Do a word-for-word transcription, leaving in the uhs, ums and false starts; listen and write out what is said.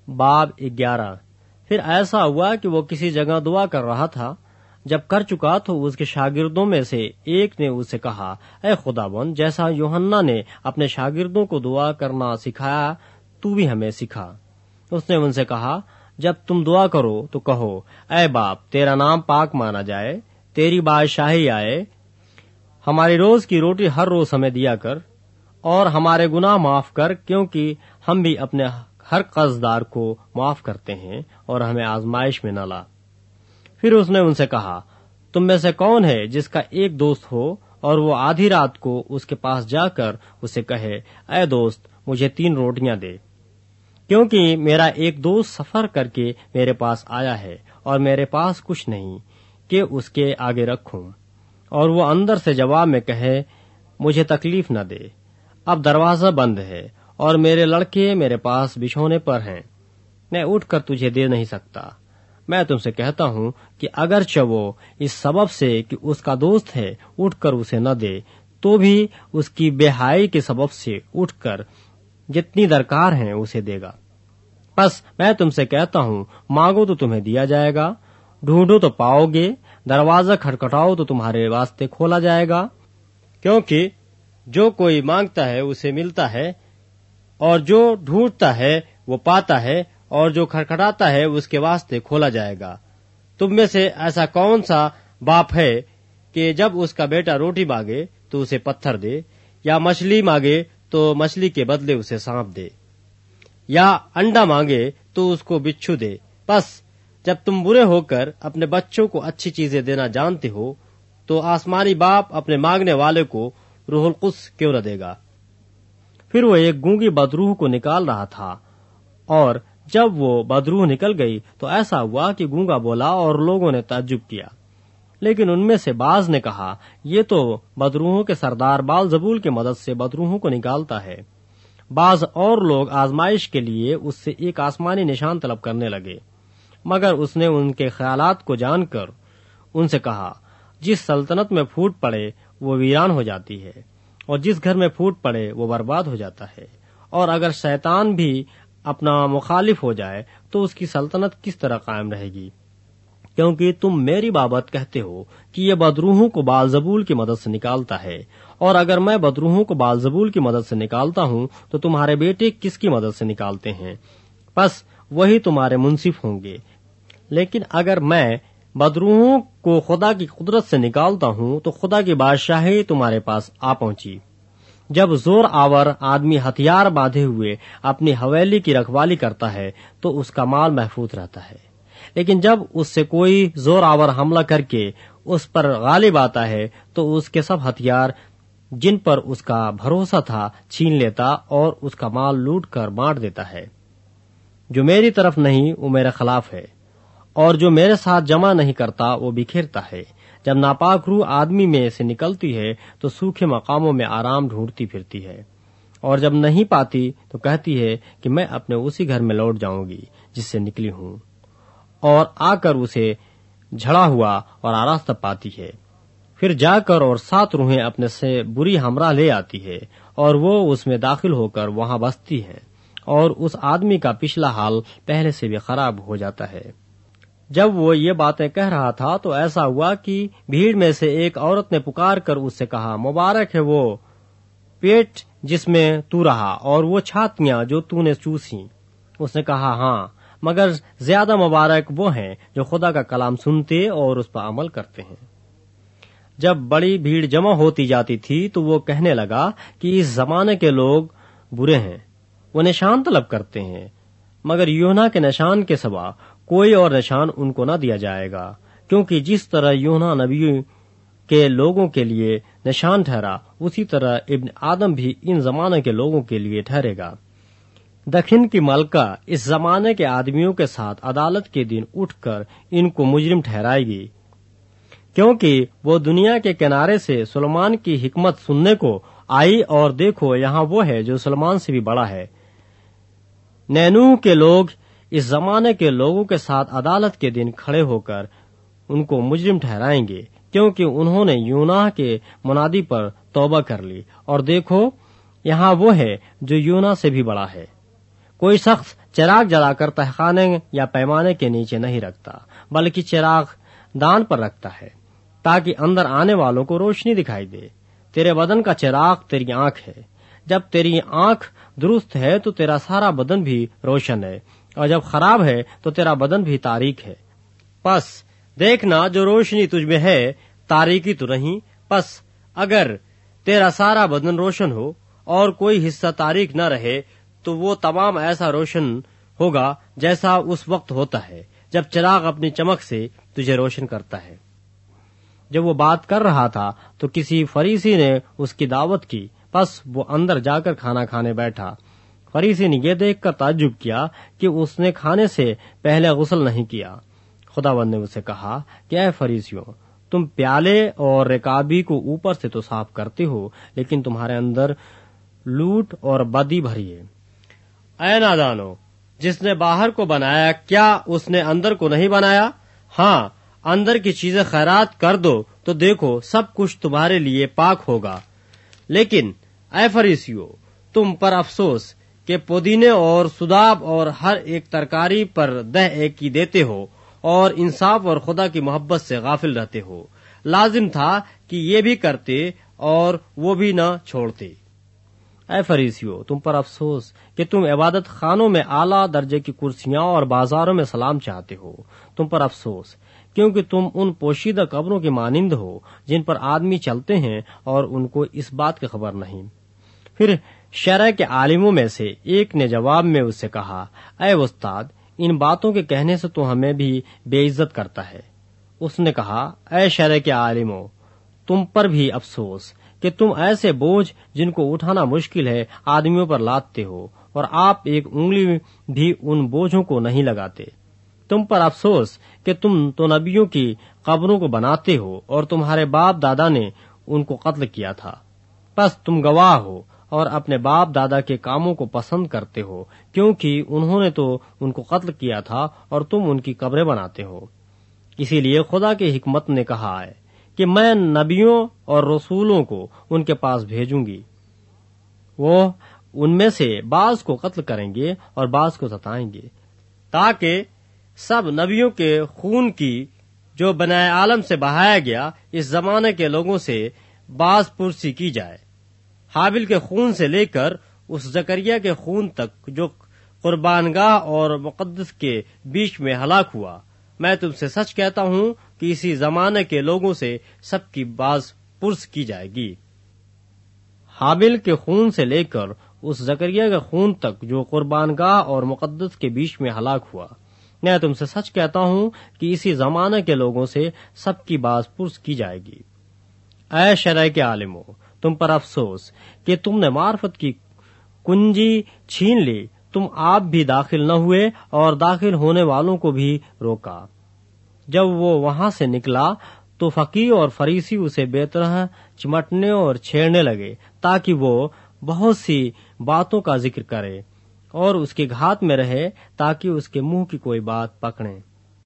باب گیارہ۔ پھر ایسا ہوا کہ وہ کسی جگہ دعا کر رہا تھا۔ جب کر چکا تو اس کے شاگردوں میں سے ایک نے اس سے کہا، اے خداوند، جیسا یوحنا نے اپنے شاگردوں کو دعا کرنا سکھایا تو بھی ہمیں سکھا۔ اس نے ان سے کہا، جب تم دعا کرو تو کہو، اے باپ، تیرا نام پاک مانا جائے، تیری بادشاہی آئے، ہماری روز کی روٹی ہر روز ہمیں دیا کر، اور ہمارے گناہ معاف کر، کیونکہ ہم بھی اپنے ہر قرضدار کو معاف کرتے ہیں، اور ہمیں آزمائش میں نہ لا۔ پھر اس نے ان سے کہا، تم میں سے کون ہے جس کا ایک دوست ہو اور وہ آدھی رات کو اس کے پاس جا کر اسے کہے، اے دوست، مجھے تین روٹیاں دے، کیونکہ میرا ایک دوست سفر کر کے میرے پاس آیا ہے اور میرے پاس کچھ نہیں کہ اس کے آگے رکھوں، اور وہ اندر سے جواب میں کہے، مجھے تکلیف نہ دے، اب دروازہ بند ہے اور میرے لڑکے میرے پاس بچھونے پر ہیں، میں اٹھ کر تجھے دے نہیں سکتا۔ میں تم سے کہتا ہوں کہ اگرچہ وہ اس سبب سے کہ اس کا دوست ہے اٹھ کر اسے نہ دے، تو بھی اس کی بے حیائی کے سبب سے اٹھ کر جتنی درکار ہیں اسے دے گا۔ بس میں تم سے کہتا ہوں، مانگو تو تمہیں دیا جائے گا، ڈھونڈو تو پاؤ گے، دروازہ کھٹکھٹاؤ تو تمہارے واسطے کھولا جائے گا، کیونکہ جو کوئی مانگتا ہے اسے ملتا ہے، اور جو ڈھونڈتا ہے وہ پاتا ہے، اور جو کھٹکھٹاتا ہے اس کے واسطے کھولا جائے گا۔ تم میں سے ایسا کون سا باپ ہے کہ جب اس کا بیٹا روٹی مانگے تو اسے پتھر دے، یا مچھلی مانگے تو مچھلی کے بدلے اسے سانپ دے، یا انڈا مانگے تو اس کو بچھو دے؟ بس جب تم برے ہو کر اپنے بچوں کو اچھی چیزیں دینا جانتے ہو، تو آسمانی باپ اپنے مانگنے والے کو روح القدس کیوں نہ دے گا؟ پھر وہ ایک گونگی بدروح کو نکال رہا تھا، اور جب وہ بدروح نکل گئی تو ایسا ہوا کہ گونگا بولا، اور لوگوں نے تعجب کیا۔ لیکن ان میں سے بعض نے کہا، یہ تو بدروحوں کے سردار بال-زبول کی مدد سے بدروحوں کو نکالتا ہے۔ بعض اور لوگ آزمائش کے لیے اس سے ایک آسمانی نشان طلب کرنے لگے، مگر اس نے ان کے خیالات کو جان کر ان سے کہا، جس سلطنت میں پھوٹ پڑے وہ ویران ہو جاتی ہے، اور جس گھر میں پھوٹ پڑے وہ برباد ہو جاتا ہے، اور اگر شیطان بھی اپنا مخالف ہو جائے تو اس کی سلطنت کس طرح قائم رہے گی؟ کیونکہ تم میری بابت کہتے ہو کہ یہ بدروحوں کو بال-زبول کی مدد سے نکالتا ہے، اور اگر میں بدروحوں کو بال-زبول کی مدد سے نکالتا ہوں تو تمہارے بیٹے کس کی مدد سے نکالتے ہیں؟ بس وہی تمہارے منصف ہوں گے۔ لیکن اگر میں بدروحوں کو خدا کی قدرت سے نکالتا ہوں تو خدا کی بادشاہی تمہارے پاس آ پہنچی۔ جب زور آور آدمی ہتھیار باندھے ہوئے اپنی حویلی کی رکھوالی کرتا ہے تو اس کا مال محفوظ رہتا ہے، لیکن جب اس سے کوئی زور آور حملہ کر کے اس پر غالب آتا ہے تو اس کے سب ہتھیار جن پر اس کا بھروسہ تھا چھین لیتا اور اس کا مال لوٹ کر بانٹ دیتا ہے۔ جو میری طرف نہیں وہ میرے خلاف ہے، اور جو میرے ساتھ جمع نہیں کرتا وہ بکھیرتا ہے۔ جب ناپاک روح آدمی میں سے نکلتی ہے تو سوکھے مقاموں میں آرام ڈھونڈتی پھرتی ہے، اور جب نہیں پاتی تو کہتی ہے کہ میں اپنے اسی گھر میں لوٹ جاؤں گی جس سے نکلی ہوں، اور آ کر اسے جھڑا ہوا اور آراستہ پاتی ہے۔ پھر جا کر اور سات روحیں اپنے سے بری ہمراہ لے آتی ہے، اور وہ اس میں داخل ہو کر وہاں بستی ہے، اور اس آدمی کا پچھلا حال پہلے سے بھی خراب ہو جاتا ہے۔ جب وہ یہ باتیں کہہ رہا تھا تو ایسا ہوا کہ بھیڑ میں سے ایک عورت نے پکار کر اس سے کہا، مبارک ہے وہ پیٹ جس میں تو رہا اور وہ چھاتیاں جو تو نے چوسیں۔ اس نے کہا، ہاں، مگر زیادہ مبارک وہ ہیں جو خدا کا کلام سنتے اور اس پر عمل کرتے ہیں۔ جب بڑی بھیڑ جمع ہوتی جاتی تھی تو وہ کہنے لگا کہ اس زمانے کے لوگ برے ہیں، وہ نشان طلب کرتے ہیں، مگر یوحنا کے نشان کے سوا کوئی اور نشان ان کو نہ دیا جائے گا، کیونکہ جس طرح یوحنا نبی کے لوگوں کے لیے نشان ٹھہرا، اسی طرح ابن آدم بھی ان زمانے کے لوگوں کے لیے ٹھہرے گا۔ دکھن کی ملکہ اس زمانے کے آدمیوں کے ساتھ عدالت کے دن اٹھ کر ان کو مجرم ٹھہرائے گی، کیونکہ وہ دنیا کے کنارے سے سلیمان کی حکمت سننے کو آئی، اور دیکھو یہاں وہ ہے جو سلیمان سے بھی بڑا ہے۔ نینوح کے لوگ اس زمانے کے لوگوں کے ساتھ عدالت کے دن کھڑے ہو کر ان کو مجرم ٹھہرائیں گے، کیونکہ انہوں نے یونا کے منادی پر توبہ کر لی، اور دیکھو یہاں وہ ہے جو یونا سے بھی بڑا ہے۔ کوئی شخص چراغ جلا کر تہخانے یا پیمانے کے نیچے نہیں رکھتا، بلکہ چراغ دان پر رکھتا ہے تاکہ اندر آنے والوں کو روشنی دکھائی دے۔ تیرے بدن کا چراغ تیری آنکھ ہے۔ جب تیری آنکھ درست ہے تو تیرا سارا بدن بھی روشن ہے، اور جب خراب ہے تو تیرا بدن بھی تاریک ہے۔ پس دیکھنا، جو روشنی تجھ میں ہے تاریکی تو نہیں۔ پس اگر تیرا سارا بدن روشن ہو اور کوئی حصہ تاریک نہ رہے تو وہ تمام ایسا روشن ہوگا جیسا اس وقت ہوتا ہے جب چراغ اپنی چمک سے تجھے روشن کرتا ہے۔ جب وہ بات کر رہا تھا تو کسی فریسی نے اس کی دعوت کی، پس وہ اندر جا کر کھانا کھانے بیٹھا۔ فریسی نے یہ دیکھ کر تعجب کیا کہ اس نے کھانے سے پہلے غسل نہیں کیا۔ خداوند نے اسے کہا کہ اے فریسیوں، تم پیالے اور رکابی کو اوپر سے تو صاف کرتے ہو، لیکن تمہارے اندر لوٹ اور بدی بھری ہے۔ اے نادانو، جس نے باہر کو بنایا کیا اس نے اندر کو نہیں بنایا؟ ہاں، اندر کی چیزیں خیرات کر دو تو دیکھو سب کچھ تمہارے لیے پاک ہوگا۔ لیکن اے فریسیو، تم پر افسوس کہ پودینے اور سداب اور ہر ایک ترکاری پر دہ ایک کی دیتے ہو اور انصاف اور خدا کی محبت سے غافل رہتے ہو۔ لازم تھا کہ یہ بھی کرتے اور وہ بھی نہ چھوڑتے۔ اے فریسیو، تم پر افسوس کہ تم عبادت خانوں میں اعلیٰ درجے کی کرسیاں اور بازاروں میں سلام چاہتے ہو۔ تم پر افسوس، کیونکہ تم ان پوشیدہ قبروں کے مانند ہو جن پر آدمی چلتے ہیں اور ان کو اس بات کی خبر نہیں۔ پھر شرع کے عالموں میں سے ایک نے جواب میں اس سے کہا، اے استاد، ان باتوں کے کہنے سے تو ہمیں بھی بے عزت کرتا ہے۔ اس نے کہا، اے شرع کے عالموں، تم پر بھی افسوس کہ تم ایسے بوجھ جن کو اٹھانا مشکل ہے آدمیوں پر لادتے ہو، اور آپ ایک انگلی بھی ان بوجھوں کو نہیں لگاتے۔ تم پر افسوس کہ تم تو نبیوں کی قبروں کو بناتے ہو اور تمہارے باپ دادا نے ان کو قتل کیا تھا۔ پس تم گواہ ہو اور اپنے باپ دادا کے کاموں کو پسند کرتے ہو، کیونکہ انہوں نے تو ان کو قتل کیا تھا اور تم ان کی قبریں بناتے ہو۔ اسی لیے خدا کی حکمت نے کہا ہے کہ میں نبیوں اور رسولوں کو ان کے پاس بھیجوں گی، وہ ان میں سے بعض کو قتل کریں گے اور بعض کو ستائیں گے، تاکہ سب نبیوں کے خون کی جو بنائے عالم سے بہایا گیا اس زمانے کے لوگوں سے باز پرسی کی جائے، حابل کے خون سے لے کر اس زکریا کے خون تک جو قربان گاہ اور مقدس کے بیچ میں ہلاک ہوا۔ میں تم سے سچ کہتا ہوں کہ اسی زمانے کے لوگوں سے سب کی باز پرس کی جائے گی۔ حابل کے خون سے لے کر اس زکریا کے خون تک جو قربان گاہ اور مقدس کے بیچ میں ہلاک ہوا، میں تم سے سچ کہتا ہوں کہ اسی زمانے کے لوگوں سے سب کی باز پرس کی جائے گی۔ اے شرع کے عالموں، تم پر افسوس کہ تم نے معرفت کی کنجی چھین لی۔ تم آپ بھی داخل نہ ہوئے اور داخل ہونے والوں کو بھی روکا۔ جب وہ وہاں سے نکلا تو فقیہ اور فریسی اسے بے طرح چمٹنے اور چھیڑنے لگے تاکہ وہ بہت سی باتوں کا ذکر کرے اور اس کے گھات میں رہے تاکہ اس کے منہ کی کوئی بات پکڑے۔